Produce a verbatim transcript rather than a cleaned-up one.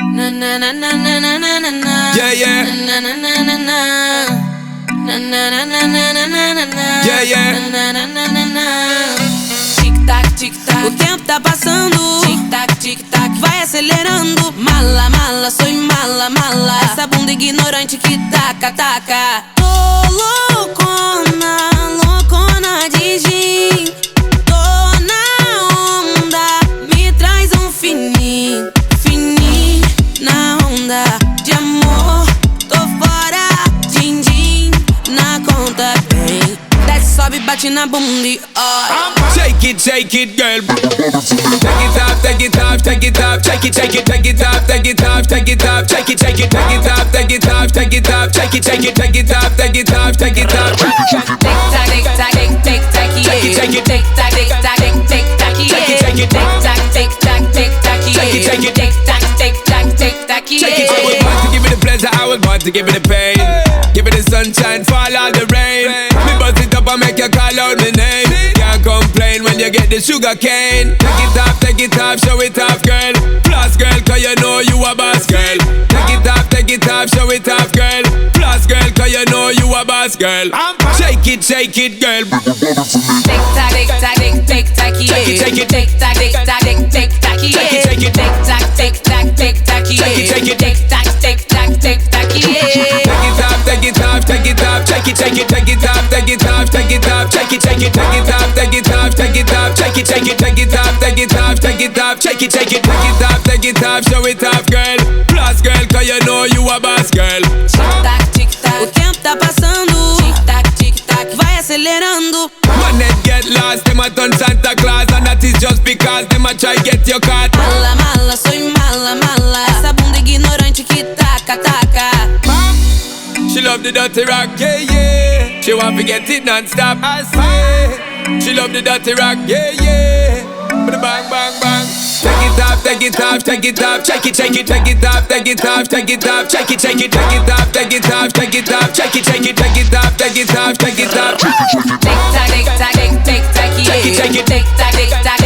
Na na na na na na na na na. Yeah, yeah. Na na na na na. Na na na na na na na na na. Yeah, yeah. Na na na na na. Tic tac, tic tac. O tempo tá passando. Tic tac, tic tac. Vai acelerando. Mala, mala, sou mala, mala. Essa bunda ignorante que taca, taca. Tô loucona, loucona de gin. Tô na onda. Me traz um fininho, fininho na onda de amor. Tô fora, din din na conta bem. Desce, sobe, bate na bunda e ó. Shake it, shake it, girl. Take it off, take it off, take it off. Shake it, shake it, take it off, take it off, take it off. Shake it, shake it, take it off, take it off, take it off. Shake it, shake it, take it off, take it off, take it off. Tic tac, tic tac, tic tic tac, yeah. Shake it, Tic tac, tic tac, tic tic tac, yeah. Shake it, shake it. Tic tac, tic tac, tic tac, yeah. Shake it, shake it. Tic tac, tic tac, tic tac, yeah. Shake it. I was born to give it the pleasure, I was born to give it the pain. Give it the sunshine, fall all the rain. Me bust it up and make you call out my name. Can't complain when you get the sugar cane. Take it off, take it off, show it off, girl. Plus, girl, cause you know you a boss, girl. Take it off, take it off, show it off, girl. Plus, girl, cause you know you a boss, girl. Shake it, shake it, girl. Tic tac, tic tac, tic tic tac, yeah. Shake it, shake it. Tic tac, tic tac, tic tic tac, yeah. Shake it, shake it. Tic tac, tic tac, tic tac, yeah. Shake it, shake it. Tic tac, tic tac, tic tac, yeah. Take it off, take it off, take it off. Shake it, shake it, take it off, take it off, take it off. Shake it, shake it, take it off, take it off, take it off. Shake it, shake it, take it off, take it off, take it off. Shake it, shake it, take it off, take it off. Show it off, girl. Plus, girl, cause you know you a boss, girl. Tic tac, tic tac. O tempo tá passando. Tic tac, tic tac. Vai acelerando. One head get lost, them a turn Santa Claus. And that is just because them a try get your card. Mala, mala, sou mala, mala. Essa bunda ignorante que taca, taca. She love the dirty rock, yeah, yeah. She want to get it non-stop, I say. She love the dirty rock, yeah, yeah. Bang, bang, bang. Take it off, take it off, take it off. Shake it, shake it, take it off, take it off, take it off. Shake it, shake it, take it off, take it off, take it off. Shake it, shake it, take it off, take it off, take it off. Tic tac, tic tac, tic tic tac, yeah. Shake it, shake it. Tic tac, tic tac,